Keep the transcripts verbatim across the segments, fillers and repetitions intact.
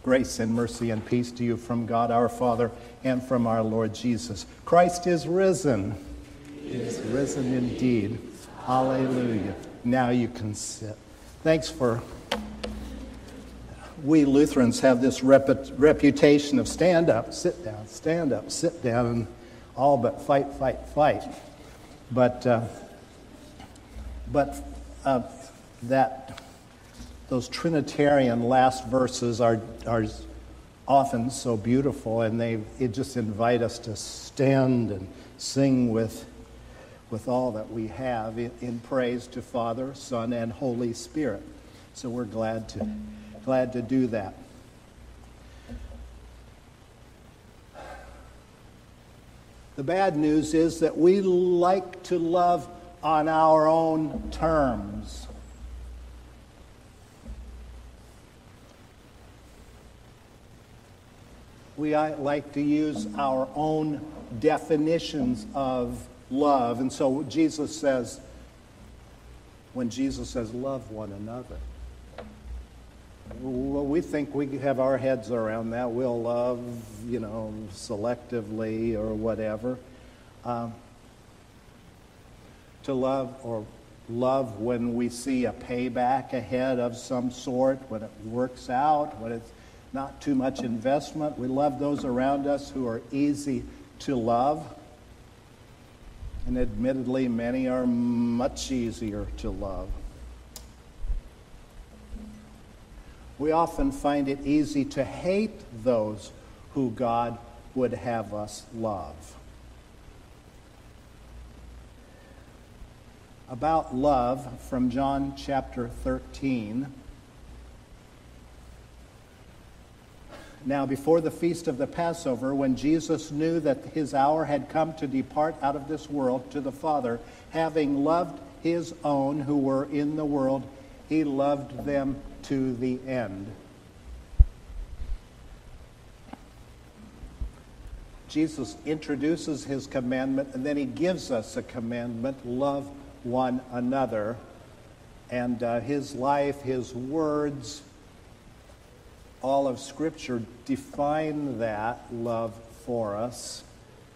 Grace and mercy and peace to you from God our Father and from our Lord Jesus. Christ is risen. He is risen indeed. Hallelujah. Now you can sit. Thanks for... We Lutherans have this rep- reputation of stand up, sit down, stand up, sit down, and all but fight, fight, fight. But uh, but uh, that those Trinitarian last verses are are often so beautiful, and they it just invite us to stand and sing with with all that we have in, in praise to Father, Son, and Holy Spirit. So we're glad to. Glad to do that. The bad news is that we like to love on our own terms. We like to use our own definitions of love. And so Jesus says, when Jesus says, love one another, well, we think we have our heads around that. We'll love, you know, selectively or whatever. Um, to love or love when we see a payback ahead of some sort, when it works out, when it's not too much investment. We love those around us who are easy to love. And admittedly, many are much easier to love. We often find it easy to hate those who God would have us love. About love from John chapter thirteen. Now, before the feast of the Passover, when Jesus knew that his hour had come to depart out of this world to the Father, having loved his own who were in the world, he loved them to the end. Jesus introduces his commandment, and then he gives us a commandment: love one another. And uh, his life, his words, all of Scripture define that love for us.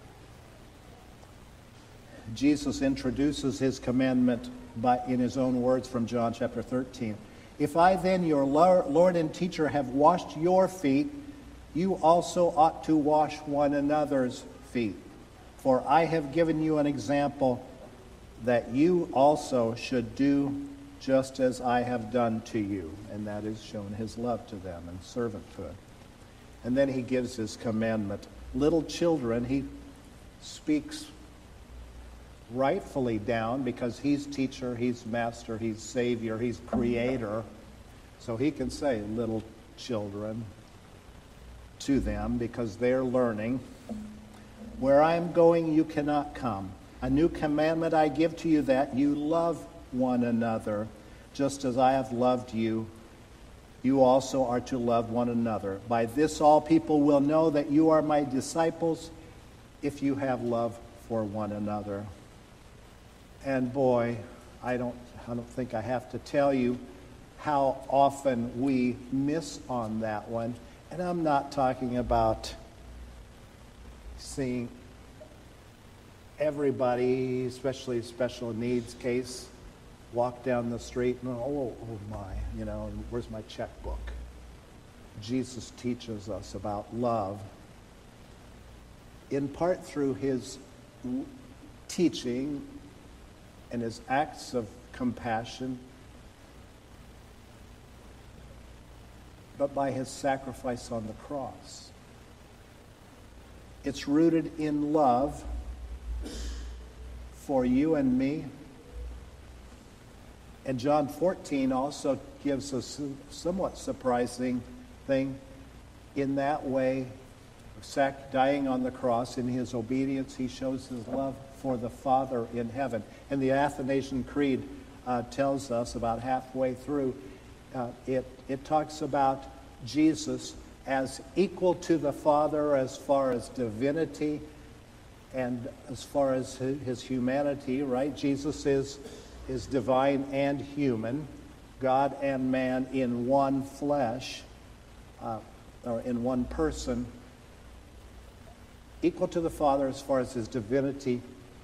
Jesus introduces his commandment by, in his own words from John chapter thirteen. If I then, your Lord and teacher, have washed your feet, you also ought to wash one another's feet. For I have given you an example that you also should do just as I have done to you. And that is shown his love to them and servanthood. And then he gives his commandment. Little children, he speaks rightfully down because he's teacher, he's master, he's savior, he's creator. So he can say little children to them because they're learning. Where I'm going, you cannot come. A new commandment I give to you, that you love one another. Just as I have loved you, you also are to love one another. By this all people will know that you are my disciples, if you have love for one another. And boy, I don't, I don't think I have to tell you how often we miss on that one. And I'm not talking about seeing everybody, especially special needs case, walk down the street and, oh, oh my, you know, where's my checkbook? Jesus teaches us about love, in part through his teaching and his acts of compassion, but by his sacrifice on the cross. It's rooted in love for you and me. And John fourteen also gives us a somewhat surprising thing. In that way, sac- dying on the cross, in his obedience, he shows his love for the Father in heaven. And the Athanasian Creed uh, tells us about halfway through, uh, it, it talks about Jesus as equal to the Father as far as divinity and as far as his humanity, right? Jesus is, is divine and human, God and man in one flesh. Uh, or in one person, equal to the Father as far as his divinity,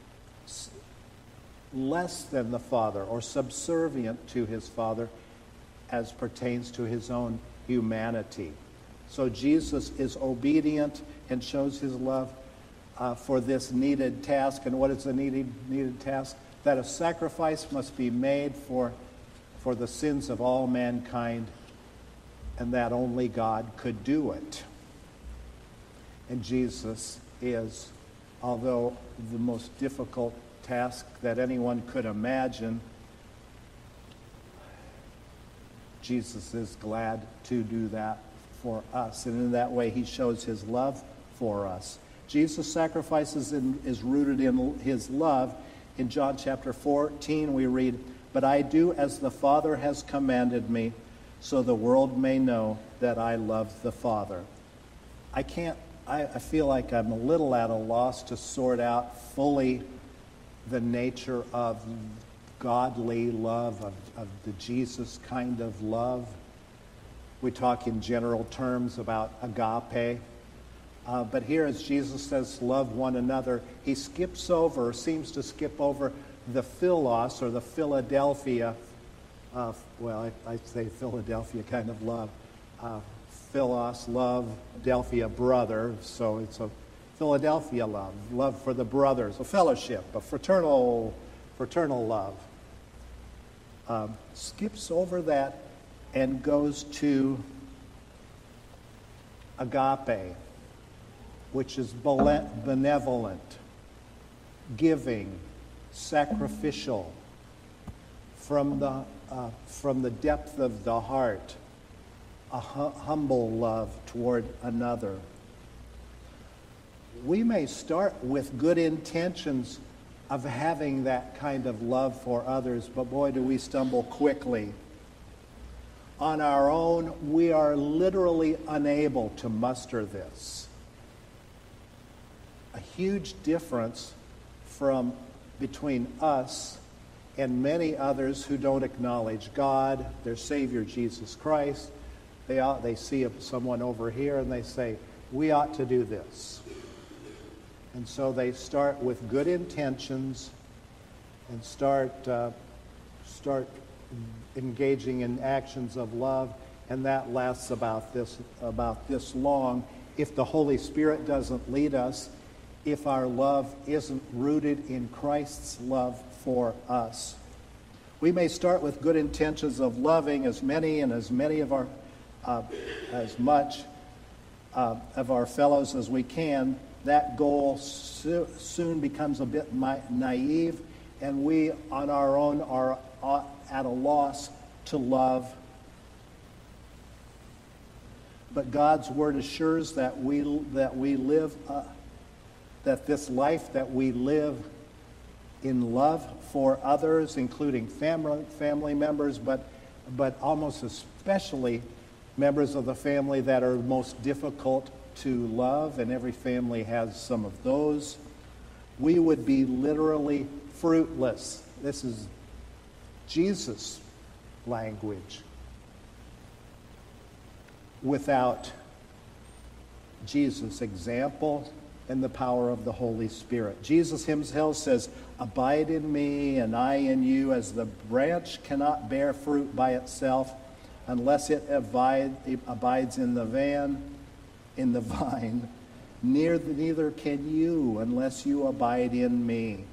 less than the Father, or subservient to his Father as pertains to his own humanity. So Jesus is obedient and shows his love uh, for this needed task. And what is the needed, needed task? That a sacrifice must be made for, for the sins of all mankind, and that only God could do it. And Jesus is, although the most difficult task that anyone could imagine, Jesus is glad to do that for us. And in that way, he shows his love for us. Jesus' sacrifices in, is rooted in his love. In John chapter fourteen, we read, "But I do as the Father has commanded me, so the world may know that I love the Father." I can't, I, I feel like I'm a little at a loss to sort out fully the nature of godly love, of, of the Jesus kind of love. We talk in general terms about agape. Uh, but here, as Jesus says, love one another, he skips over, seems to skip over the philos, or the Philadelphia, uh, well, I, I say Philadelphia kind of love. Uh, philos, love, Delphia, brother. So it's a Philadelphia love, love for the brothers, a fellowship, a fraternal, fraternal love. Um, skips over that and goes to agape, which is benevolent, giving, sacrificial, from the uh, from the depth of the heart, a hu- humble love toward another. We may start with good intentions of having that kind of love for others, but boy, do we stumble quickly. On our own, we are literally unable to muster this. A huge difference from between us and many others who don't acknowledge God, their Savior Jesus Christ. They ought, they see someone over here and they say, we ought to do this. And so they start with good intentions and start uh, start engaging in actions of love, and that lasts about this about this long. If the Holy Spirit doesn't lead us, if our love isn't rooted in Christ's love for us. We may start with good intentions of loving as many and as many of our, uh, as much uh, of our fellows as we can. That goal so, soon becomes a bit mi- naive, and we on our own are uh, at a loss to love. But God's word assures that we that we live uh, that this life that we live in love for others, including family family members, but but almost especially members of the family that are most difficult to love, and every family has some of those. We would be literally fruitless. This is Jesus' language. Without Jesus' example and the power of the Holy Spirit. Jesus himself says, "Abide in me and I in you, as the branch cannot bear fruit by itself unless it abide, it abides in the van, in the vine. Near the, neither can you unless you abide in me.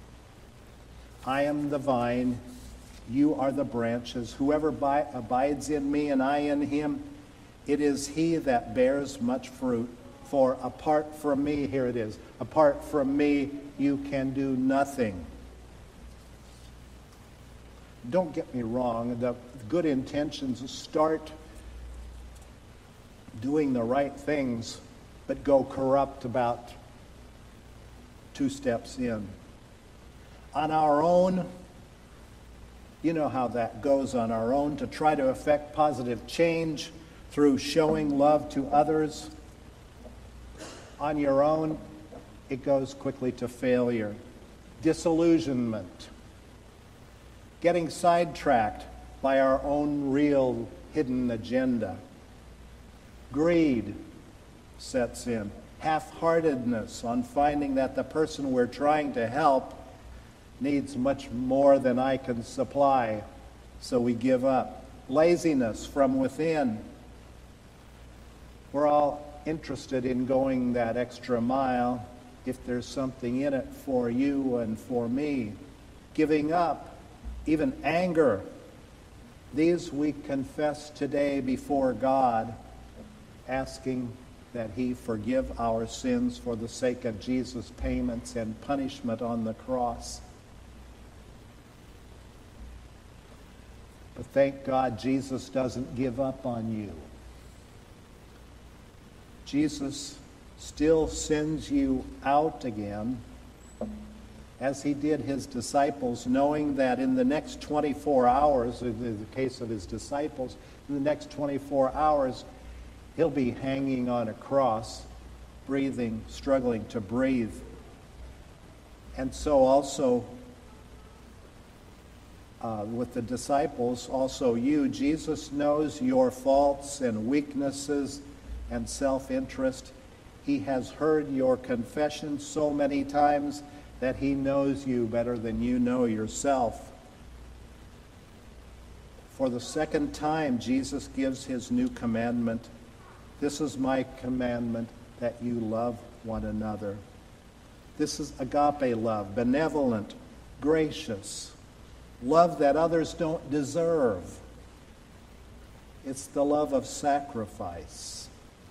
I am the vine, you are the branches. Whoever bi- abides in me and I in him, it is he that bears much fruit. For apart from me," here it is, "apart from me, you can do nothing." Don't get me wrong, the good intentions start doing the right things, but go corrupt about two steps in. On our own, you know how that goes on our own, to try to effect positive change through showing love to others. On your own, it goes quickly to failure, disillusionment, getting sidetracked by our own real hidden agenda, Greed sets in. Half-heartedness on finding that the person we're trying to help needs much more than I can supply, so we give up. Laziness from within. We're all interested in going that extra mile if there's something in it for you and for me. Giving up, even anger. These we confess today before God, asking that he forgive our sins for the sake of Jesus' payments and punishment on the cross. But thank God Jesus doesn't give up on you. Jesus still sends you out again, as he did his disciples, knowing that in the next twenty-four hours, in the case of his disciples, in the next twenty-four hours, he'll be hanging on a cross, breathing, struggling to breathe. And so also uh, with the disciples, also you, Jesus knows your faults and weaknesses and self-interest. He has heard your confession so many times that he knows you better than you know yourself. For the second time, Jesus gives his new commandment. This is my commandment, that you love one another. This is agape love, benevolent, gracious, love that others don't deserve. It's the love of sacrifice.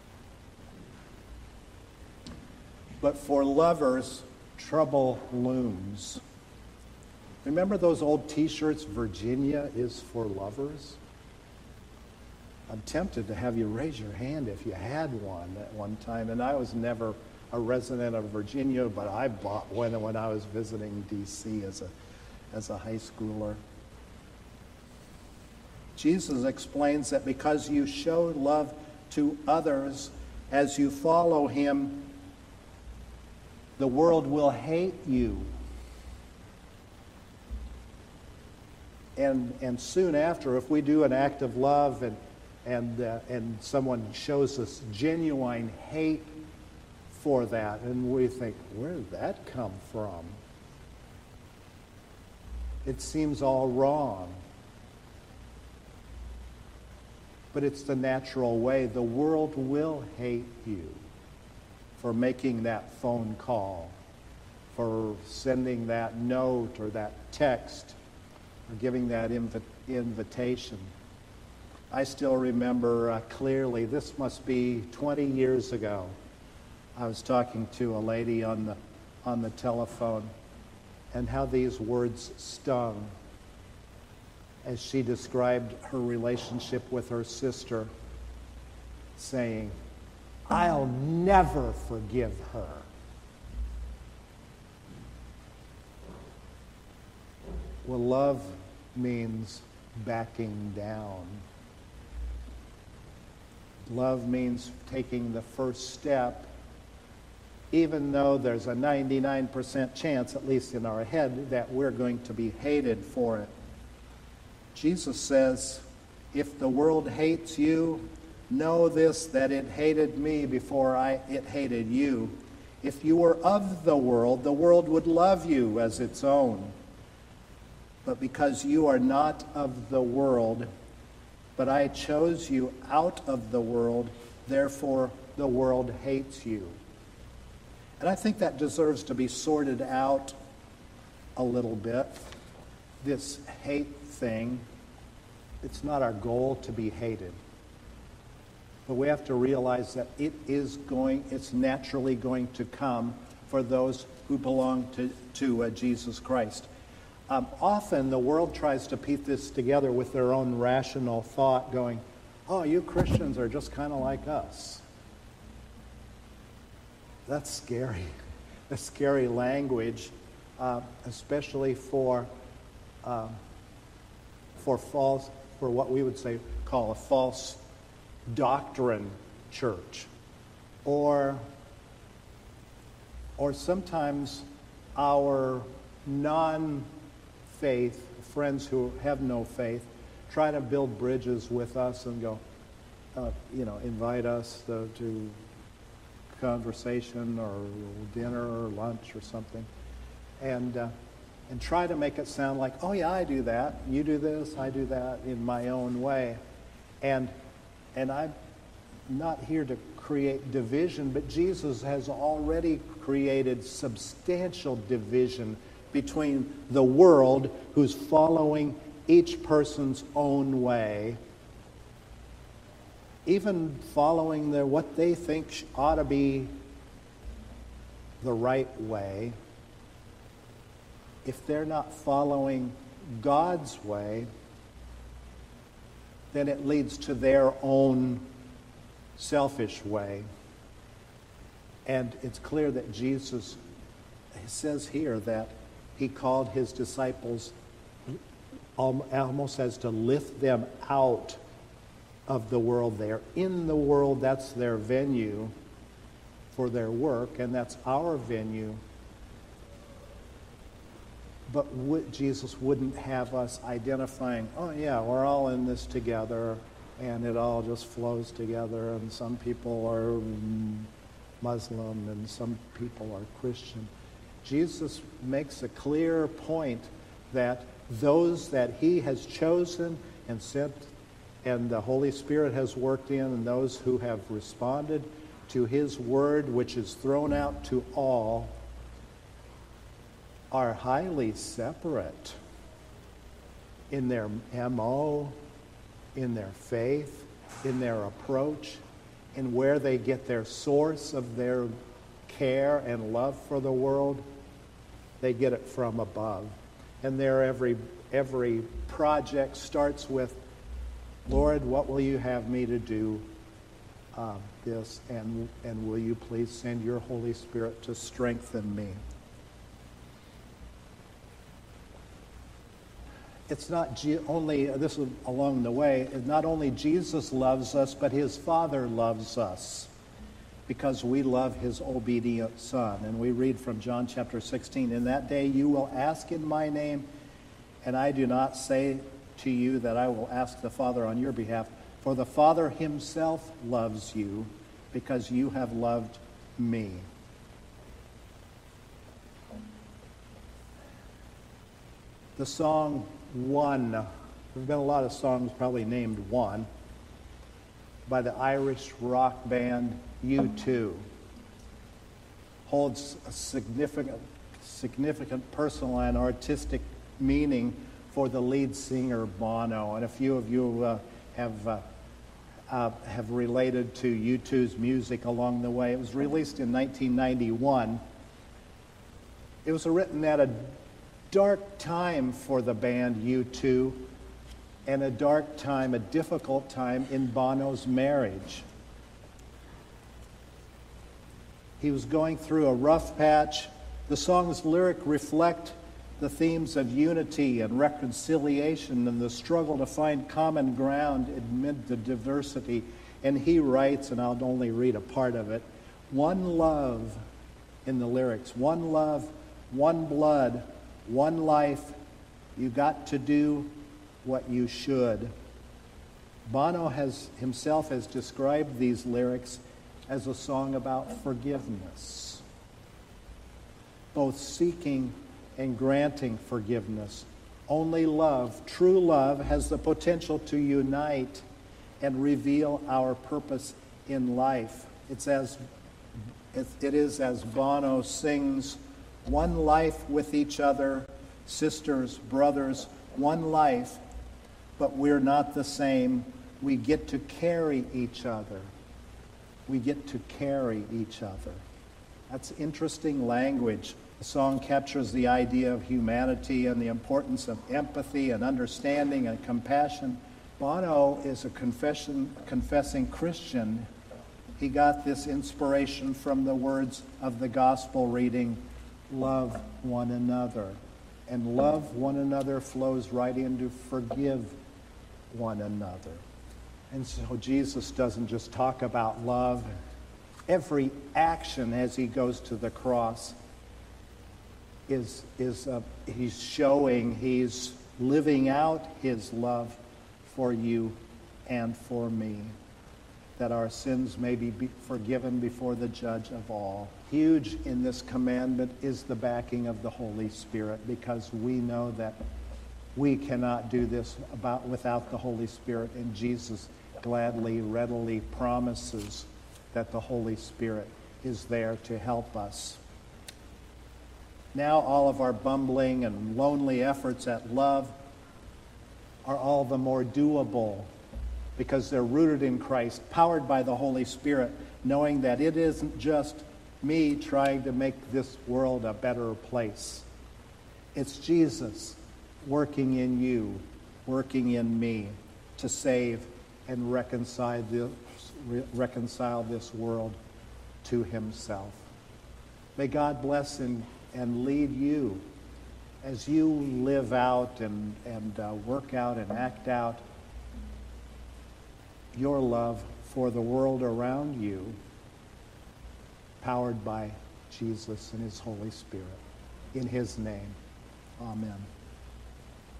But for lovers, trouble looms. Remember those old t-shirts, Virginia is for lovers? I'm tempted to have you raise your hand if you had one at one time. And I was never a resident of Virginia, but I bought one when I was visiting D C as a, as a high schooler. Jesus explains that because you show love to others as you follow him, the world will hate you. And and soon after, if we do an act of love and and uh, and someone shows us genuine hate for that, and we think, where did that come from? It seems all wrong. But it's the natural way. The world will hate you for making that phone call, for sending that note or that text, or giving that invi- invitation. I still remember uh, clearly, this must be twenty years ago. I was talking to a lady on the on the telephone, and how these words stung as she described her relationship with her sister, saying, "I'll never forgive her." Well, love means backing down. Love means taking the first step, even though there's a ninety-nine percent chance, at least in our head, that we're going to be hated for it. Jesus says, if the world hates you, know this, that it hated me before I, it hated you. If you were of the world, the world would love you as its own. But because you are not of the world, but I chose you out of the world, therefore the world hates you. And I think that deserves to be sorted out a little bit, this hate thing. It's not our goal to be hated. But we have to realize that it is going, it's naturally going to come for those who belong to, to uh, Jesus Christ. Um, often the world tries to piece this together with their own rational thought, going, oh, you Christians are just kind of like us. That's scary. That's scary language, uh, especially for uh, for false, for what we would say call a false doctrine church, or or sometimes our non-faith friends who have no faith try to build bridges with us and go, uh, you know, invite us to, to conversation or dinner or lunch or something, and uh, and try to make it sound like, oh yeah, I do that. You do this, I do that in my own way, and and I'm not here to create division, but Jesus has already created substantial division between the world, who's following each person's own way, even following their, what they think ought to be the right way. If they're not following God's way, then it leads to their own selfish way. And it's clear that Jesus says here that he called his disciples almost as to lift them out of the world. They're in the world, that's their venue for their work, and that's our venue. But would, Jesus wouldn't have us identifying, oh yeah, we're all in this together, and it all just flows together, and some people are Muslim and some people are Christian. Jesus makes a clear point that those that he has chosen and sent and the Holy Spirit has worked in, and those who have responded to his word, which is thrown out to all, are highly separate in their M O, in their faith, in their approach, in where they get their source of their care and love for the world. They get it from above. And their every every project starts with, Lord, what will you have me to do uh, this, and and will you please send your Holy Spirit to strengthen me? It's not G- only, this is along the way, not only Jesus loves us, but his Father loves us because we love his obedient Son. And we read from John chapter sixteen, in that day you will ask in my name, and I do not say to you that I will ask the Father on your behalf, for the Father himself loves you because you have loved me. The song One, there's been a lot of songs probably named One, by the Irish rock band U two, holds a significant, significant personal and artistic meaning for the lead singer Bono. And a few of you uh, have uh, uh, have related to U two's music along the way. It was released in nineteen ninety-one. It was written at a dark time for the band U two, and a dark time, a difficult time in Bono's marriage. He was going through a rough patch. The song's lyrics reflect the themes of unity and reconciliation and the struggle to find common ground amid the diversity. And he writes, and I'll only read a part of it, one love in the lyrics, one love, one blood, one life, you got to do what you should. Bono has himself has described these lyrics as a song about forgiveness, both seeking and granting forgiveness. Only love, true love, has the potential to unite and reveal our purpose in life. It's as it is as Bono sings, one life with each other, sisters, brothers, one life, but we're not the same. We get to carry each other. We get to carry each other. That's interesting language. The song captures the idea of humanity and the importance of empathy and understanding and compassion. Bono is a confession, confessing Christian. He got this inspiration from the words of the gospel reading, love one another. And love one another flows right into forgive one another. And so Jesus doesn't just talk about love. Every action as he goes to the cross is, is uh, he's showing, he's living out his love for you and for me. that our sins may be be forgiven before the judge of all. Huge in this commandment is the backing of the Holy Spirit, because we know that we cannot do this about without the Holy Spirit, and Jesus gladly, readily promises that the Holy Spirit is there to help us. Now all of our bumbling and lonely efforts at love are all the more doable because they're rooted in Christ, powered by the Holy Spirit, knowing that it isn't just me trying to make this world a better place. It's Jesus working in you, working in me to save and reconcile this, reconcile this world to himself. May God bless and, and lead you as you live out and, and uh, work out and act out your love for the world around you, powered by Jesus and his Holy Spirit. In his name, amen.